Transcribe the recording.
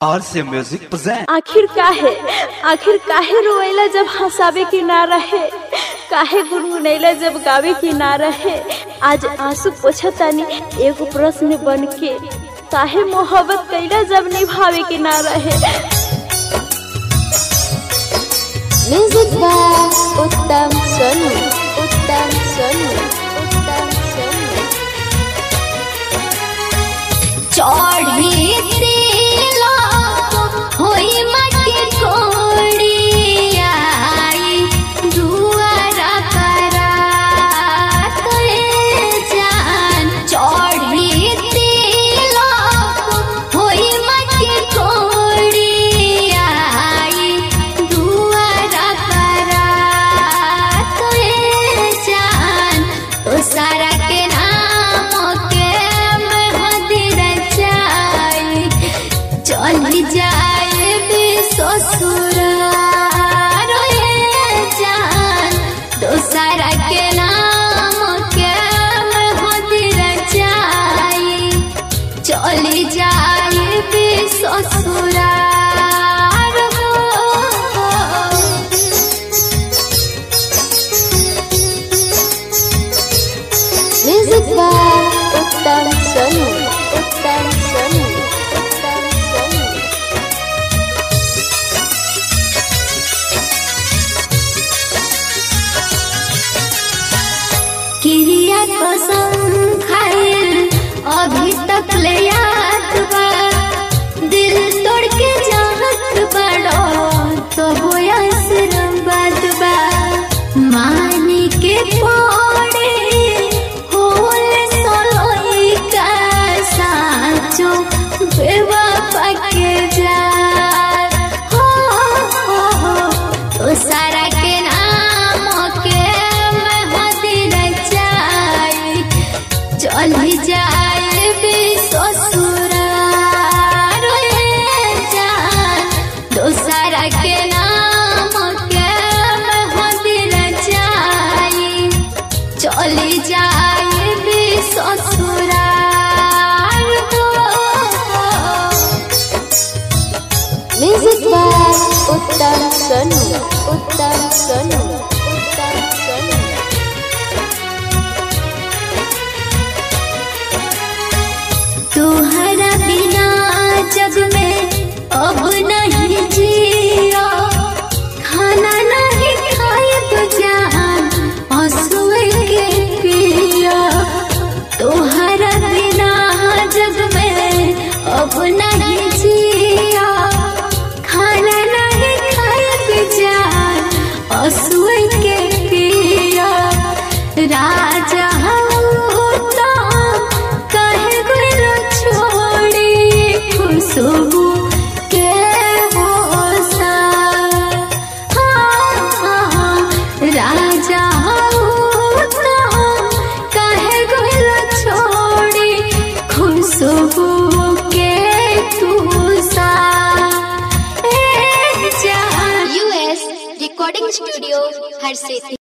और से music present. आखिर काहे रोएला जब हंसावे की ना रहे, काहे गुनगुनैला जब गावे की ना रहे। आज आंसू पोछतानी एगो प्रश्न बन के, काहे मोहब्बत कैला जब निभावे की ना रहे। Music by Uttam Sonu, Uttam Sonu, Uttam Sonu. चढ़ी चली जाए भी ससुरार हो। Music by Uttam Sonu, Uttam Sonu, Uttam Sonu. किरिया कसम खाइल अभी तक ले याद बा, दिल तोड़ के चाहत बड़ो तो होया सिरम बात बा। मानी के पड़े होल सोलोई का साचो बेवफा के जा हो तो सारा के नाम के मेहंदी रचाई। चली जाए भी ससुरार जान, दोसरा के नाम के मेहंदी रचाई। चली जाए भी ससुरार हो। Music by Uttam Sonu, Uttam Sonu, Uttam Sonu. तुम्हारा बिना जग में अब नहीं जिया, खाना नहीं खाए तो जान आंसुए के पिया। तुम्हारा बिना जग में अब नहीं जिया, खाना नहीं खाए तो जान आंसुए के पिया। राजा खुशबू के होसा राजा कहे गुल छोड़ी, खुशबू के तुसा। US रिकॉर्डिंग स्टूडियो हर से।